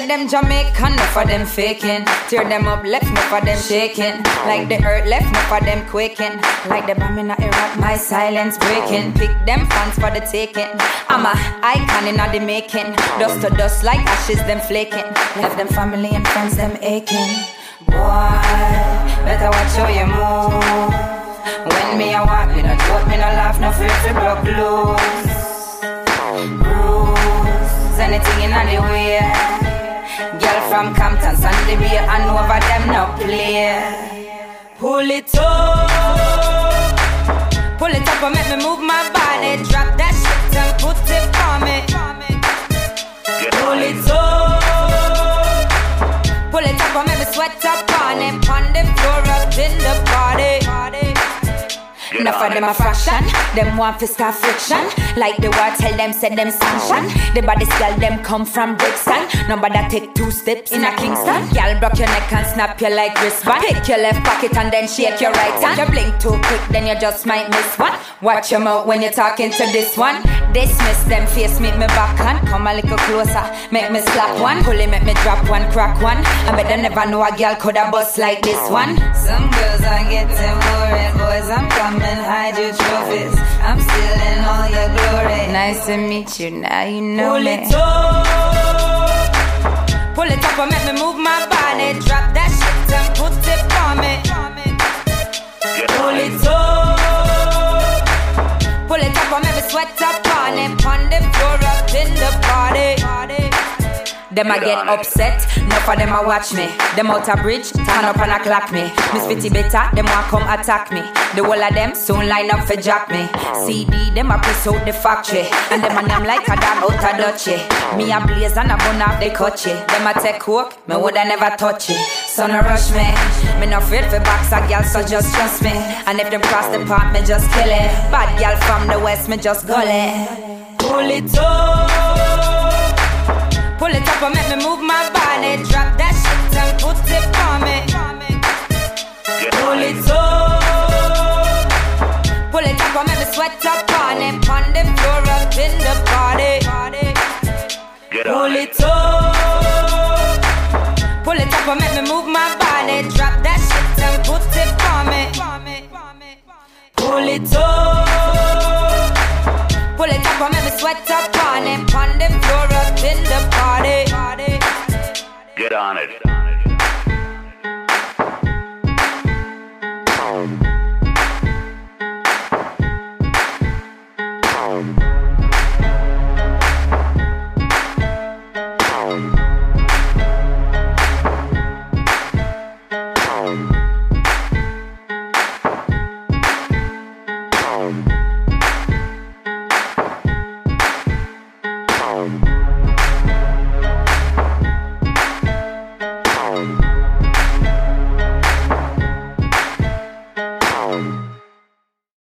them Jamaican, enough of them faking. Tear them up, left enough of them shaking. Like the earth, left enough of them quaking. Like the bomb in Iraq, my silence breaking. Pick them fans for the taking. I'm a icon in the making. Dust to dust like ashes, them flaking. Left them family and friends, them aching. Boy, better watch how you move. When me a walk, me no joke, me no laugh, no fear to broke loose. Bruise, anything in the way. Girl from Compton, Sandy Bay, and over them no play. Pull it up, pull it up and make me move my body. Drop that shit and put it on me. Pull it up, pull it up and make me sweat up on it. On the floor up in the party. Enough of them a fraction, them want to start friction. Like the war tell them, said them sanction. The baddest girl them come from Brixton. Nobody take 2 steps in a Kingston. Girl broke your neck and snap you like wristband. Pick your left pocket and then shake your right hand. You blink too quick then you just might miss one. Watch your mouth when you're talking to this one. Dismiss them face, make me back on. Come a little closer, make me slap one. Pull it, make me drop one, crack one. I bet they never know a girl coulda bust like this one. Some girls are getting worried, boys I'm coming. Hide your trophies. I'm still in all your glory. Nice to meet you, now you know me. Pull it up and make me move my body. Drop that shit and put it on me. Pull it up, pull it up and make me sweat up on it. On the floor up in the party. Them I get upset, enough of them a watch me. Them out a bridge, turn up and a clock me. Miss Fitty better, them want come attack me. The whole of them soon line up for jack me. CD, them a press out the factory. And them a name like a dog out a dutchie. Me a blaze and a bun off the cutchie. Them a take coke, me woulda never touch it. So no rush me, me no afraid for box a girl, so just trust me. And if them cross the path, me just kill it. Bad girl from the west, me just gully. Pull it up, pull it up and make me move my body. Drop that shit and put it on me. Pull it up, pull it up and make me sweat up on it. On the floor up in the party. Pull it up, pull it up and make me move my body. Drop that shit and put it on me. Pull it up, pull it up and make me sweat up on it. On the floor up in the party. Get on it. Home.